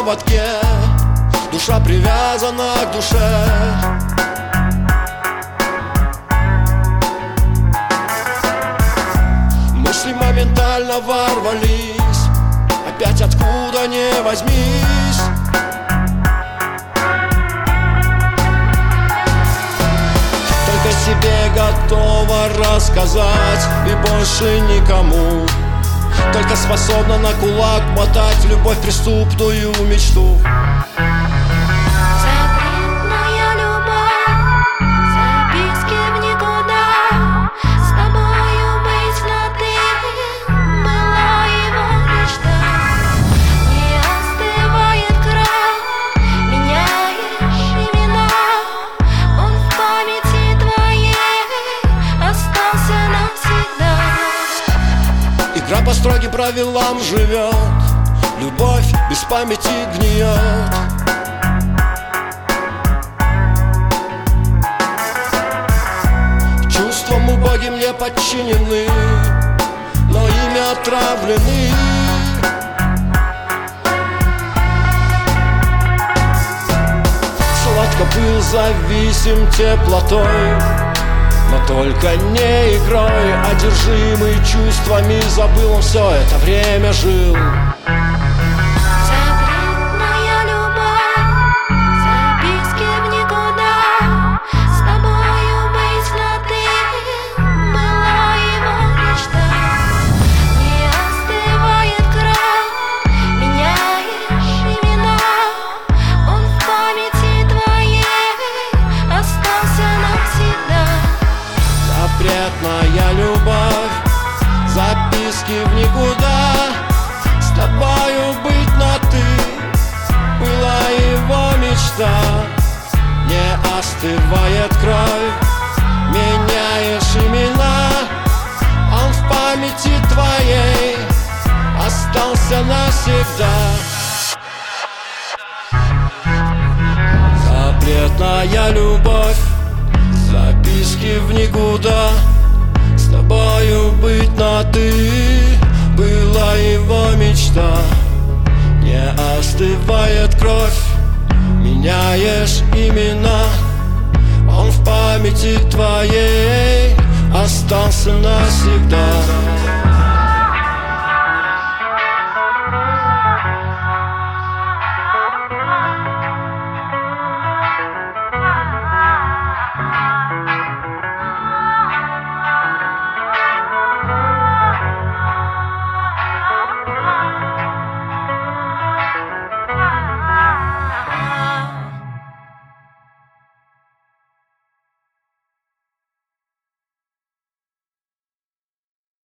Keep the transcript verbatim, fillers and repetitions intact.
поводке, душа привязана к душе. Мысли моментально ворвались, опять откуда не возьмись. Только себе готова рассказать и больше никому. Только способна на кулак мотать любовь преступную мечту. Запретная любовь, записки в никуда. С тобою быть на ты была его мечта. Не остывает кровь, меняешь имена. Он в памяти твоей остался навсегда. Игра по строгим правилам живет, любовь без памяти гниет. Чувствам убогим не подчинены, но ими отравлены. Сладко был зависим теплотой, но только не игрой. Одержимый чувствами забыл, он все это время жил. Запретная любовь, записки в никуда. С тобою быть на ты была его мечта. Не остывает кровь, меняешь имена. Он в памяти твоей остался навсегда. Запретная любовь, записки в никуда. С тобою быть на ты была его мечта. Не остывает кровь, меняешь имена. Он в памяти твоей остался навсегда. Запретная любовь, записки в никуда. С тобою быть на ты была его мечта. Не остывает кровь, меняешь имена. Он в памяти твоей остался навсегда.